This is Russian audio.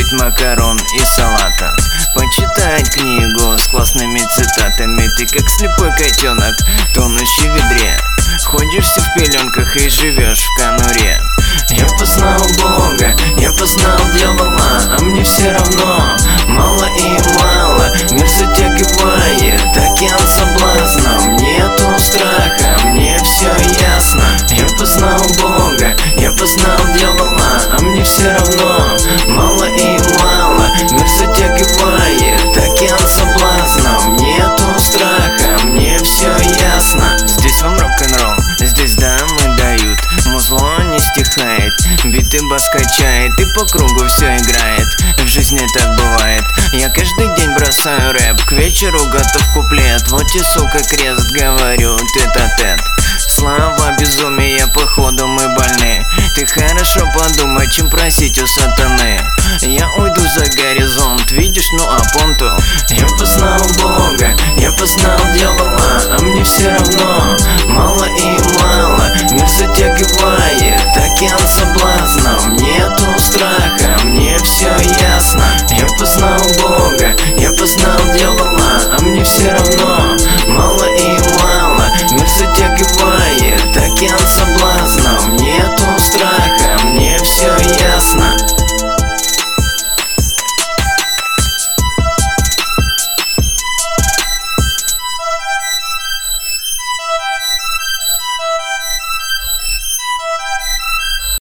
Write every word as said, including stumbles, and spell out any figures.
хочет макарон и салата, почитать книгу с классными цитатами. Ты как слепой котенок, тонущий в ведре, ходишься в пеленках и живешь в конуре. Я познал Бога, я познал дьявола, а мне все равно, мало и мало. Мир затягивает океан соблазна, нету страха, мне все ясно. Я познал Бога, я познал дьявола, а мне все равно, мало и мало. Мир затягивает океан соблазна, нету страха, мне все ясно. Здесь вам рок-н-ролл, здесь дамы дают, музло не стихает, биты бас качает и по кругу все играет. В жизни так бывает, я каждый день бросаю рэп, к вечеру готов куплет. Вот и сука крест, говорю тет-а-тет. Слава безумия, походу мы больны. Ты хорошо подумай, чем просить у сатаны. Я уйду за горизонт, видишь, ну а понту